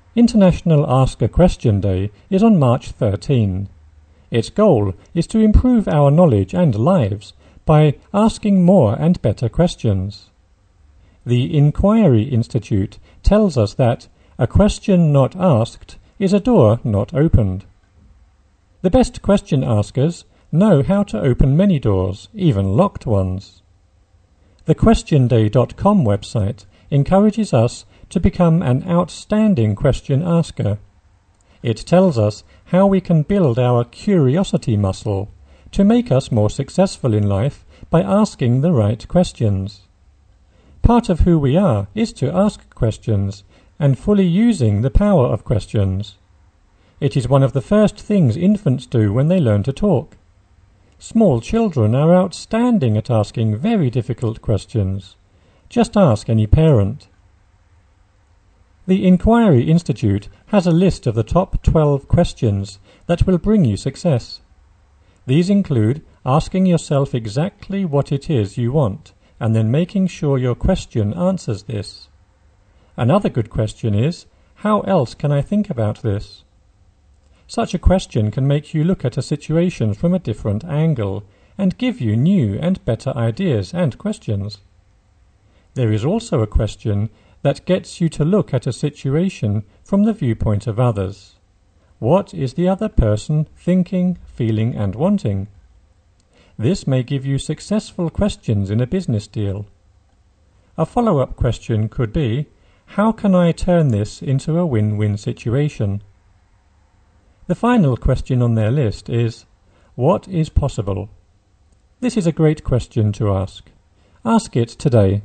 International Ask a Question Day is on March 13. Its goal is to improve our knowledge and lives by asking more and better questions. The Inquiry Institute tells us that a question not asked is a door not opened. The best question askers know how to open many doors, even locked ones. The QuestionDay.com website encourages us to become an outstanding question asker. It tells us how we can build our curiosity muscle to make us more successful in life by asking the right questions. Part of who we are is to ask questions and fully using the power of questions. It is one of the first things infants do when they learn to talk. Small children are outstanding at asking very difficult questions. Just ask any parent. The Inquiry Institute has a list of the top 12 questions that will bring you success. These include asking yourself exactly what it is you want, and then making sure your question answers this. Another good question is, how else can I think about this? Such a question can make you look at a situation from a different angle and give you new and better ideas and questions. There is also a question that gets you to look at a situation from the viewpoint of others. What is the other person thinking, feeling, and wanting? This may give you successful questions in a business deal. A follow-up question could be, how can I turn this into a win-win situation? The final question on their list is, what is possible? This is a great question to ask. Ask it today.